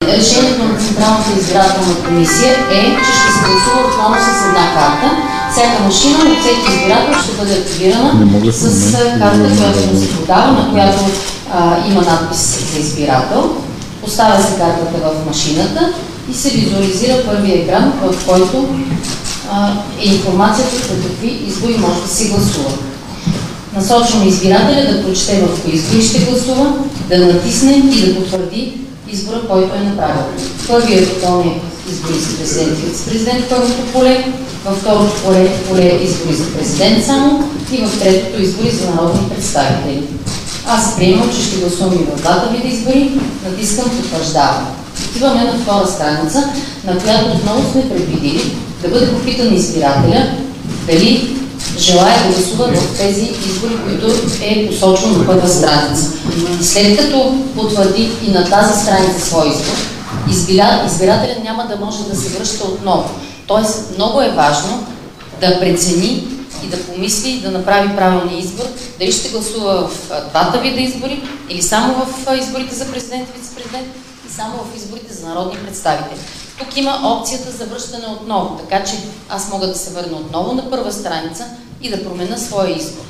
Решението на Централната избирателна комисия е, че ще се гласува отново с една карта. Всяка машина от всеки избирател ще бъде активирана с карта, която му се подава, на която има надпис за избирател. Поставя се картата в машината и се визуализира първия екран, в който е информацията за какви избори може да се гласува. Насочваме избирателя да прочете в кои избори ще гласува, да натисне и да потвърди избора, който е направил. Първият бутон е избори за президент и вице-президент в първото поле, във второто поле избори за президент само и в третото избори за народни представители. Аз приемам, че ще гласувам и в двата вида избори, натискам потвърждаване. Отиваме на втора страница, на която отново сме предвидили да бъде попитан избирателя дали желая да гласува в тези избори, които е посочено на първа страница. След като потвърди и на тази страница свой избор, избирателят няма да може да се връща отново. Тоест, много е важно да прецени и да помисли и да направи правилния избор, дали ще гласува в двата вида избори или само в изборите за президент и вице-президент и само в изборите за народни представители. Тук има опцията за връщане отново, така че аз мога да се върна отново на първа страница и да променя своя избор.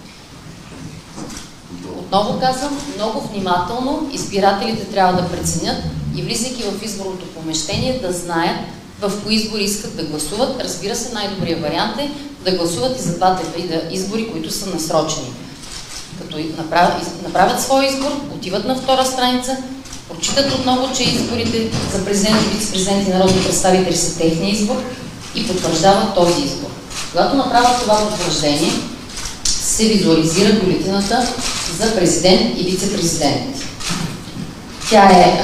Отново казвам, много внимателно избирателите трябва да преценят и влизайки в изборното помещение да знаят в кои избори искат да гласуват. Разбира се, най-добрият вариант е да гласуват и за двата вида избори, които са насрочени. Като направят своя избор, отиват на втора страница, прочитат отново, че изборите за президент, вице-президент и народни представители са техния избор и потвърждават този избор. Когато направят това потвърждение, се визуализира бюлетината за президент и вице-президент. Тя е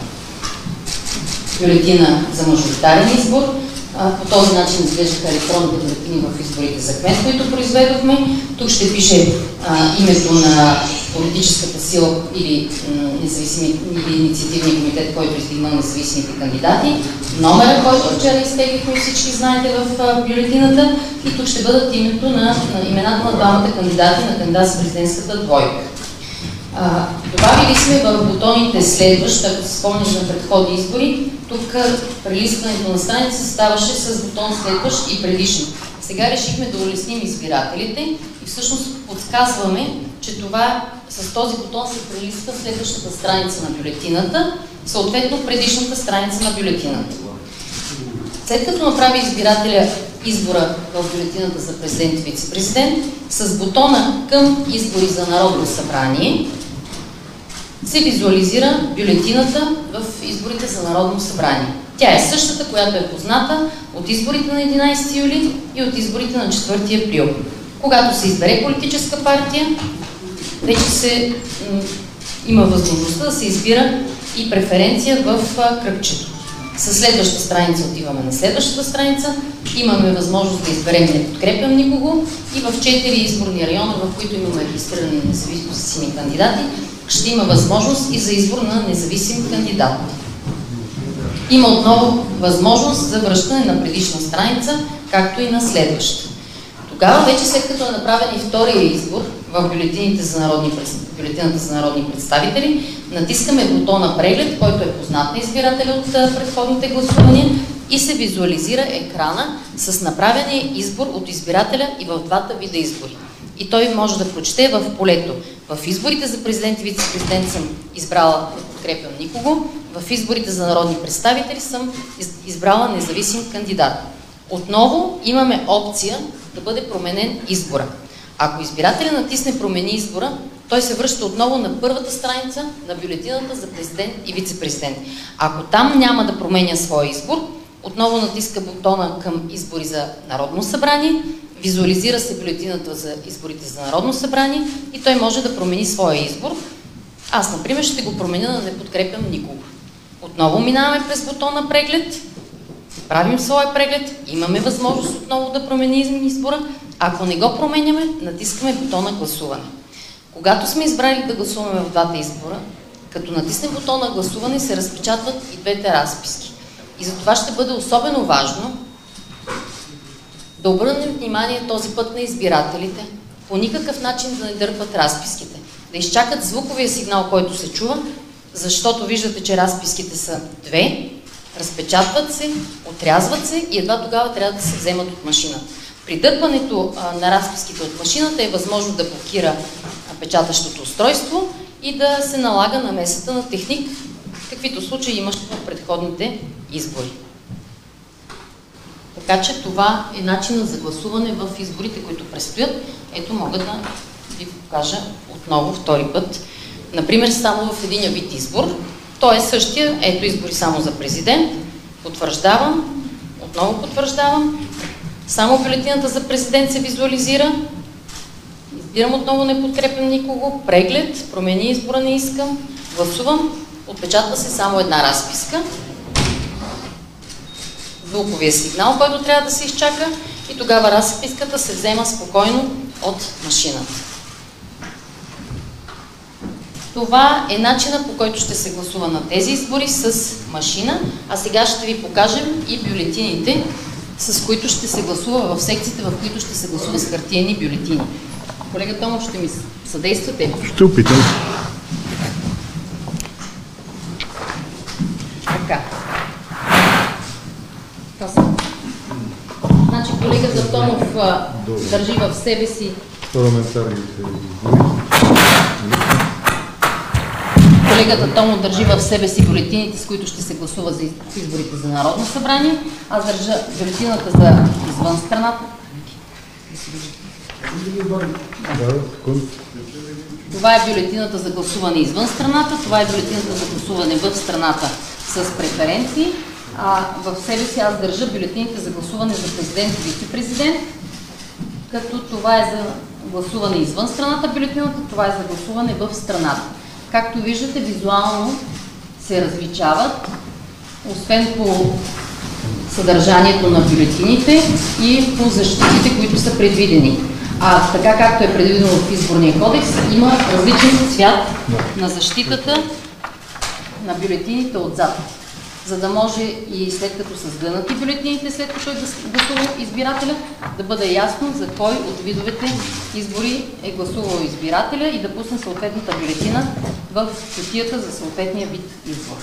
бюлетина за мажоритарен избор. По този начин изглеждаха електронните бюлетини в изборите за кмет, които произведохме. Тук ще пише името на политическата сила или инициативния комитет, който издигна независимите кандидати, номера, който вчера изтеглихме, всички знаете в бюлетината, и тук ще бъдат имената на двамата кандидати на кандидат с президентската двойка. Добавили сме в бутоните следващ, ако се спомняш на предходни избори, тук прелистването на страница ставаше с бутон следващ и предишни. Сега решихме да улесним избирателите и всъщност подсказваме, че това с този бутон се прелиства следващата страница на бюлетината, съответно предишната страница на бюлетината. След като направи избирателя избора в бюлетината за президент и вице-президент, с бутона към избори за народно събрание се визуализира бюлетината в изборите за народно събрание. Тя е същата, която е позната от изборите на 11 юли и от изборите на 4 април. Когато се избере политическа партия, вече има възможността да се избира и преференция в кръгчето. Със следващата страница отиваме на следващата страница. Имаме възможност да изберем не подкрепям никого и в 4 изборни района, в които имаме регистрирани независими кандидати, ще има възможност и за избор на независим кандидат. Има отново възможност за връщане на предишна страница, както и на следваща. Тогава вече, след като е направен и втория избор в бюлетината за народни представители, натискаме бутона преглед, който е познат на избирателя от предходните гласувания, и се визуализира екрана с направения избор от избирателя и в двата вида избори. И той може да прочете в полето: в изборите за президент и вице-президент съм избрала не подкрепям никого, в изборите за народни представители съм избрала независим кандидат. Отново имаме опция да бъде променен избора. Ако избирателя натисне промени избора, той се връща отново на първата страница на бюлетината за президент и вице-президент. Ако там няма да променя своя избор, отново натиска бутона към избори за Народно събрание, визуализира се бюлетината за изборите за Народно събрание и той може да промени своя избор. Аз, например, ще го променя да не подкрепям никого. Отново минаваме през бутона преглед, правим своя преглед, имаме възможност отново да променим избора. Ако не го променяме, натискаме бутона гласуване. Когато сме избрали да гласуваме в двата избора, като натиснем бутона гласуване, се разпечатват и двете разписки. И за това ще бъде особено важно да обърнем внимание този път на избирателите, по никакъв начин да не дърпат разписките, да изчакат звуковия сигнал, който се чува, защото виждате, че разписките са две, разпечатват се, отрязват се и едва тогава трябва да се вземат от машината. При дърпането на разписките от машината е възможно да блокира печатащото устройство и да се налага намесата на техник, каквито случаи имаше в предходните избори. Така че това е начинът за гласуване в изборите, които предстоят. Ето, мога да ви покажа отново втори път. Например, само в единия вид избор. Той е същия. Ето, избори само за президент. Потвърждавам. Отново потвърждавам. Само бюлетината за президент се визуализира. Избирам отново, не подкрепям никого. Преглед. Промени избора, не искам. Гласувам. Отпечатва се само една разписка. Звуковия сигнал, който трябва да се изчака, и тогава разписката се взема спокойно от машината. Това е начинът, по който ще се гласува на тези избори с машина, а сега ще ви покажем и бюлетините, с които ще се гласува в секциите, в които ще се гласува с хартиени бюлетини. Колега Томов, ще ми съдействате? Ще опитам. Така. Значи колегата Томов държи в себе си бюлетините, с които ще се гласува за изборите за Народно събрание. Аз държа бюлетината за извън страната. Това е бюлетината за гласуване извън страната, това е бюлетината за гласуване в страната с преференции. В себе си аз държа бюлетините за гласуване за президент и вице-президент, като това е за гласуване извън страната бюлетината, това е за гласуване в страната. Както виждате, визуално се различават, освен по съдържанието на бюлетините и по защитите, които са предвидени. Така както е предвидено в изборния кодекс, има различен цвят на защитата на бюлетините отзад, за да може и след като са сгънати бюлетините, след като е гласувал избирателя, да бъде ясно за кой от видовете избори е гласувал избирателя и да пусне съответната бюлетина в кутията за съответния вид избор.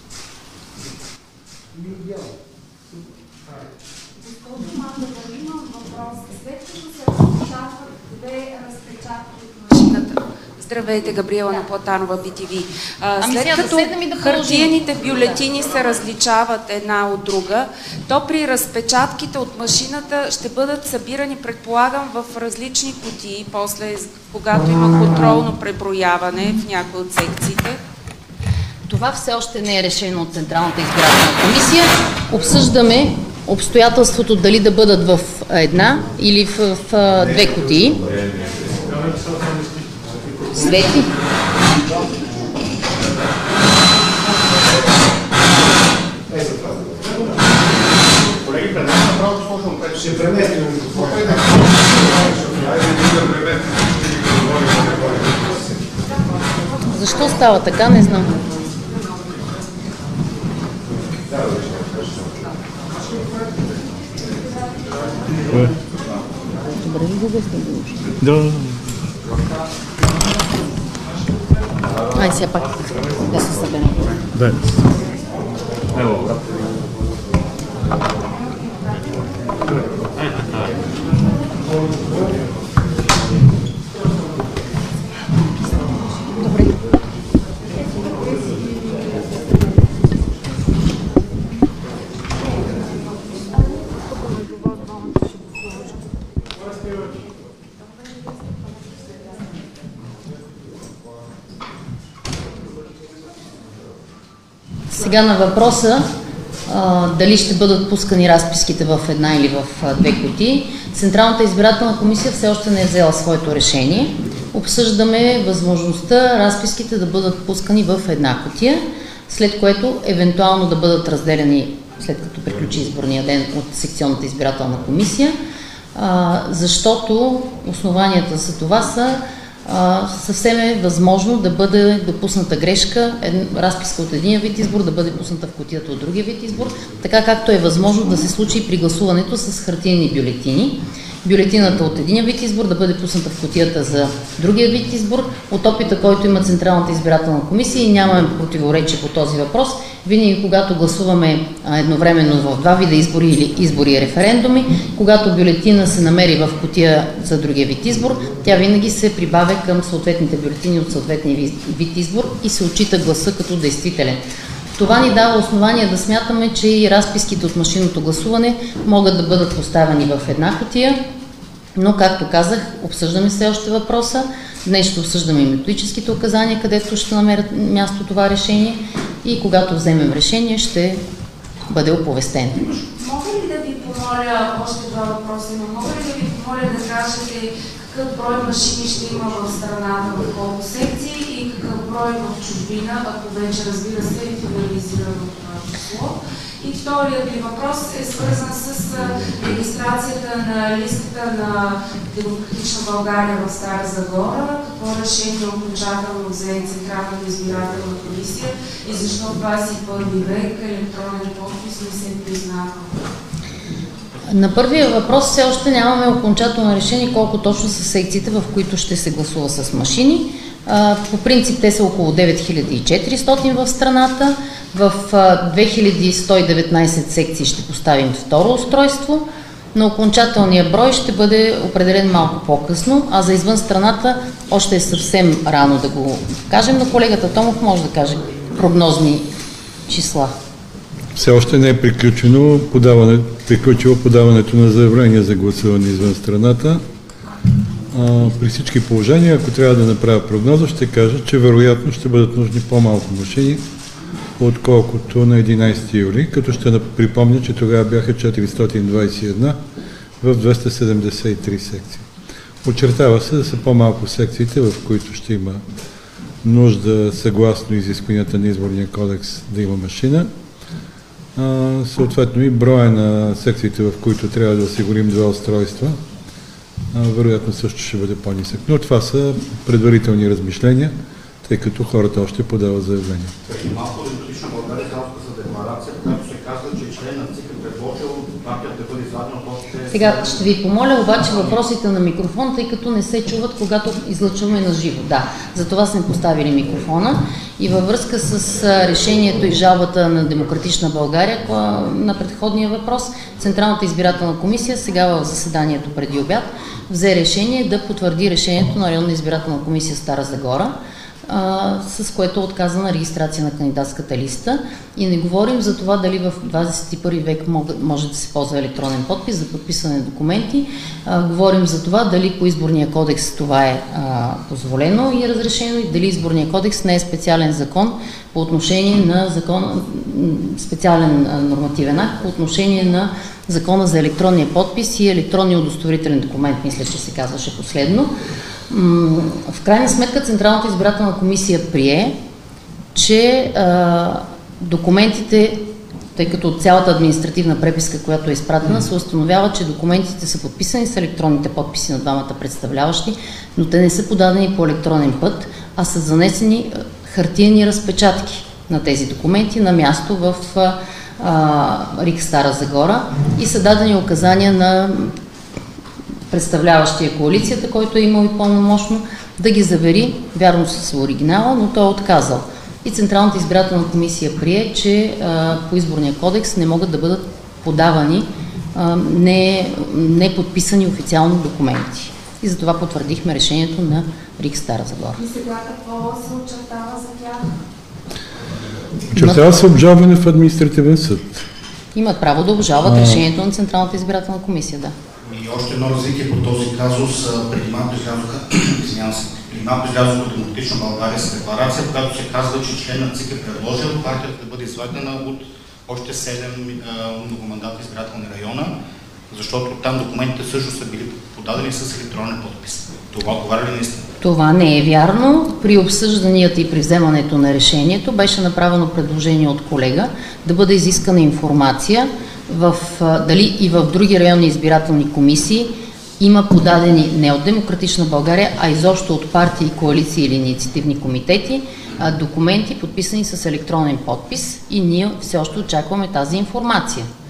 Имам въпрос. След като се разпечатват две разпечатки от машината. Здравейте, Габриела Наплатанова, BTV. След като хартиените бюлетини се различават една от друга, то при разпечатките от машината ще бъдат събирани, предполагам, в различни кутии, после, когато има контролно преброяване в някои от секциите. Това все още не е решено от Централната избирателна комисия. Обсъждаме обстоятелството дали да бъдат в една или в две кутии. Свети. Колеги, пред нас направо слушам, което ще преместим. Защо става така, не знам. Добре ли го обясним? Да. Ай, сега пак да се съберем. Да. Ево, брат. Добре. Сега на въпроса дали ще бъдат пускани разписките в една или в две кутии. Централната избирателна комисия все още не е взела своето решение. Обсъждаме възможността разписките да бъдат пускани в една кутия, след което евентуално да бъдат разделени, след като приключи изборния ден, от секционната избирателна комисия, защото основанията за това са съвсем е възможно да бъде допусната грешка, разписка от един вид избор да бъде пусната в кутията от другия вид избор, така както е възможно да се случи при гласуването с хартиени бюлетини. бюлетината от единия вид избор да бъде пусната в кутията за другия вид избор. От опита, който има Централната избирателна комисия, и нямаме противоречие по този въпрос, винаги когато гласуваме едновременно в два вида избори или избори и референдуми, когато бюлетина се намери в кутия за другия вид избор, тя винаги се прибавя към съответните бюлетини от съответния вид избор и се отчита гласа като действителен. Това ни дава основание да смятаме, че и разписките от машинното гласуване могат да бъдат поставени в една кутия, но, както казах, обсъждаме все още въпроса. Днес ще обсъждаме и методическите указания, където ще намерят място това решение, и когато вземем решение, ще бъде оповестено. Мога ли да ви помоля, още два въпроса, но мога ли да ви помоля да кажете какъв брой машини ще има в страната, в колко секции и какъв брой в чужбина, ако вече, разбира се, е финализирано това число? И вторият ви въпрос е свързан с регистрацията на листата на Демократична България в Стара Загора. Какво решение окончателно взе Централната избирателна комисия и защо в 21 век електронен подпис не се признава? На първия въпрос все още нямаме окончателно решение колко точно са секциите, в които ще се гласува с машини. По принцип те са около 9400 в страната. В 2119 секции ще поставим второ устройство, но окончателният брой ще бъде определен малко по-късно, а за извън страната още е съвсем рано да го кажем, но колегата Томов може да каже прогнозни числа. Все още не е приключило подаването на заявления за гласуване извън страната. При всички положения, ако трябва да направя прогноза, ще кажа, че вероятно ще бъдат нужни по-малко машини, отколкото на 11 юли, като ще припомня, че тогава бяха 421 в 273 секции. Очертава се да са по-малко секциите, в които ще има нужда, съгласно изискванията на Изборния кодекс, да има машина. Съответно и броя на секциите, в които трябва да осигурим два устройства, вероятно също ще бъде по-нисък. Но това са предварителни размишления, тъй като хората още подават заявления. Преди малко Демократична България за декларация, която се казва, че член на ЦИК е предложил партията да бъде извадена от още... Сега ще ви помоля обаче въпросите на микрофон, тъй като не се чуват, когато излъчваме на живо. Да, за това сме поставили микрофона и във връзка с решението и жалбата на Демократична България на предходния въпрос, Централната избирателна комисия сега в заседанието преди обяд взе решение да потвърди решението на Районна избирателна комисия Стара Загора, с което е отказана регистрация на кандидатската листа. И не говорим за това дали в 21 век може да се ползва електронен подпис за подписване на документи. Говорим за това дали по Изборния кодекс това е позволено и разрешено, и дали Изборния кодекс не е специален закон по отношение на специален нормативен акт по отношение на Закона за електронния подпис и електронния удостоверителен документ, мисля, че се казваше последно. В крайна сметка Централната избирателна комисия прие, че документите, тъй като цялата административна преписка, която е изпратена, се установява, че документите са подписани с електронните подписи на двамата представляващи, но те не са подадени по електронен път, а са занесени хартиени разпечатки на тези документи на място в РИК Стара Загора и са дадени указания на представляващия коалицията, който е имал и пълномощно, да ги завери, вярно с оригинала, но той е отказал. И Централната избирателна комисия прие, че по Изборния кодекс не могат да бъдат подавани не подписани официално документи. И затова потвърдихме решението на РИК Стара Загора. И сега какво се очертава за тях? Очертава се обжалване в административен съд. Имат право да обжалват решението на Централната избирателна комисия, да. И още едно развитие по този казус. Преди малко излязоха Демократична България с декларация, в която се казва, че член на ЦИК е предложил партията да бъде извадена от още 7 многомандатни избирателни района, защото там документите също са били подадени с електронен подпис. Това отговаря ли наистина? Това не е вярно. При обсъжданията и при вземането на решението беше направено предложение от колега да бъде изискана информация дали и в други районни избирателни комисии има подадени не от Демократична България, а изобщо от партии, коалиции или инициативни комитети документи, подписани с електронен подпис, и ние все още очакваме тази информация.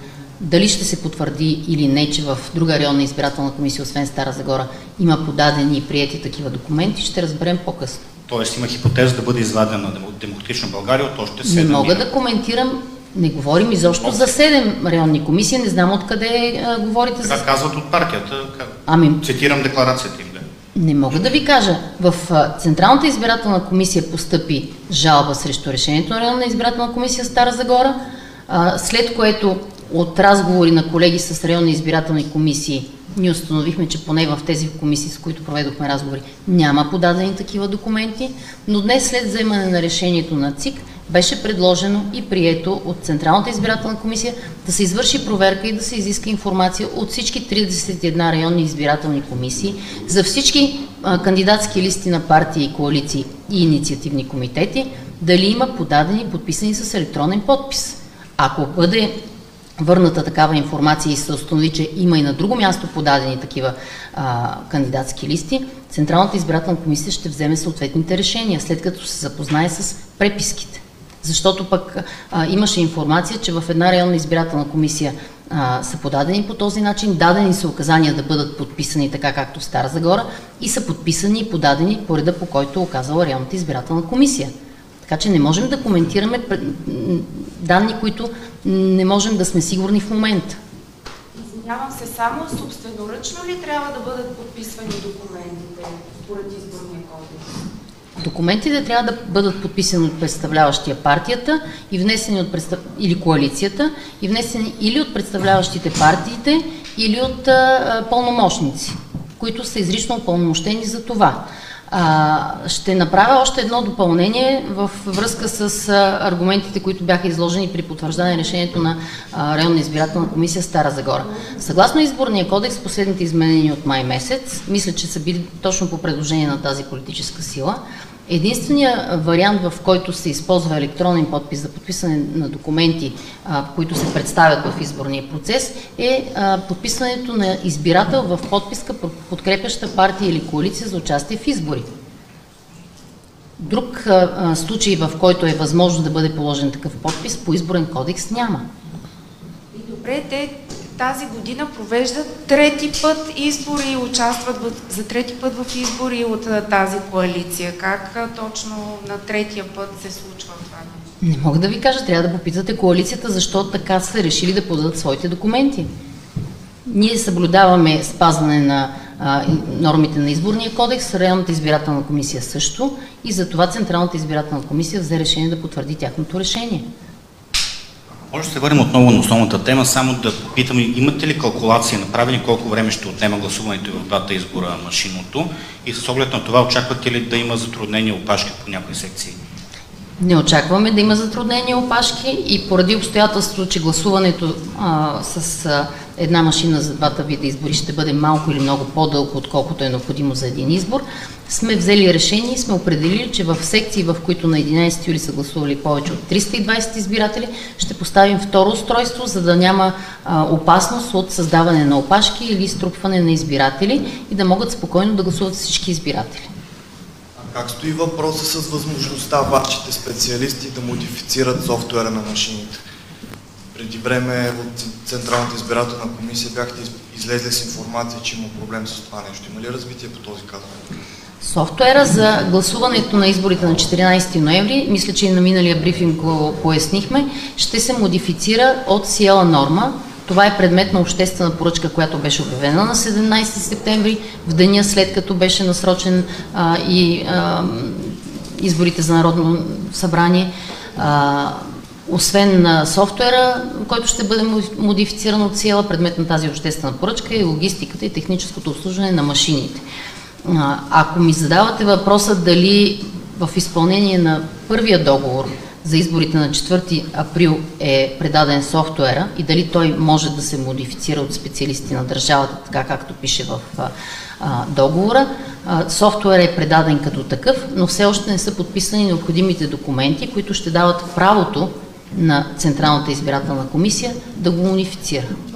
Дали ще се потвърди или не, че в друга районна избирателна комисия, освен Стара Загора, има подадени и приети такива документи, ще разберем по-късно. Тоест има хипотеза да бъде извадена от Демократична България от още 7 Не мога да коментирам, не говорим изобщо за 7 районни комисии, не знам откъде говорите. Така казват от партията. Цитирам декларацията им. Не мога да ви кажа. В Централната избирателна комисия постъпи жалба срещу решението на районна избирателна комисия Стара Загора, след което от разговори на колеги с районни избирателни комисии ние установихме, че поне в тези комисии, с които проведохме разговори, няма подадени такива документи, но днес след вземане на решението на ЦИК беше предложено и прието от Централната избирателна комисия да се извърши проверка и да се изиска информация от всички 31 районни избирателни комисии за всички кандидатски листи на партии и коалиции и инициативни комитети, дали има подадени, подписани с електронен подпис. Ако бъде върната такава информация и се установи, че има и на друго място подадени такива кандидатски листи, Централната избирателна комисия ще вземе съответните решения, след като се запознае с преписките. Защото пък имаше информация, че в една районна избирателна комисия са подадени по този начин, дадени са указания да бъдат подписани така както в Стара Загора и са подписани и подадени по реда, по който е оказала районната избирателна комисия. Така че не можем да коментираме данни, които не можем да сме сигурни в момента. Извинявам се, само собственоръчно ли трябва да бъдат подписвани документите според изборния кодекс? Документите трябва да бъдат подписани от представляващия партията и внесени или коалицията и внесени или от представляващите партиите, или от пълномощници, които са изрично упълномощени за това. Ще направя още едно допълнение в връзка с аргументите, които бяха изложени при потвърждане решението на районна избирателна комисия Стара Загора. Съгласно изборния кодекс, последните изменения от май месец, мисля, че са били точно по предложение на тази политическа сила, единственият вариант, в който се използва електронен подпис за подписане на документи, които се представят в изборния процес, е подписването на избирател в подписка, подкрепяща партия или коалиция за участие в избори. Друг случай, в който е възможно да бъде положен такъв подпис, по изборен кодекс няма. И добре, те тази година провеждат трети път избори и участват за трети път в избори от тази коалиция. Как точно на третия път се случва това? Не мога да ви кажа, трябва да попитате коалицията, защо така са решили да подадат своите документи. Ние съблюдаваме спазване на нормите на изборния кодекс, районната избирателна комисия също, и затова Централната избирателна комисия взе решение да потвърди тяхното решение. Може да се върнем отново на основната тема, само да попитам, имате ли калкулации направени колко време ще отнема гласуването и в двата избора машинното, и с оглед на това очаквате ли да има затруднения, опашки по някои секции? Не очакваме да има затруднения, опашки, и поради обстоятелството, че гласуването с една машина за двата вида избори ще бъде малко или много по-дълго, отколкото е необходимо за един избор, сме взели решение и сме определили, че в секции, в които на 11 юли са гласували повече от 320 избиратели, ще поставим второ устройство, за да няма опасност от създаване на опашки или струпване на избиратели и да могат спокойно да гласуват всички избиратели. Как стои въпроса с възможността вашите специалисти да модифицират софтуера на машините? Преди време от Централната избирателна комисия бяхте излезли с информация, че има проблем с това нещо. Има ли развитие по този казус? Софтуера за гласуването на изборите на 14 ноември, мисля, че и на миналия брифинг го пояснихме, ще се модифицира от Сиела Норма. Това е предмет на обществена поръчка, която беше обявена на 17 септември, в деня след като беше насрочен изборите за Народно събрание. Освен софтуера, който ще бъде модифициран от Сиела, предмет на тази обществена поръчка е логистиката и техническото обслужване на машините. Ако ми задавате въпроса дали в изпълнение на първия договор за изборите на 4 април е предаден софтуера и дали той може да се модифицира от специалисти на държавата, така както пише в договора, софтуер е предаден като такъв, но все още не са подписани необходимите документи, които ще дават правото на Централната избирателна комисия да го унифицира.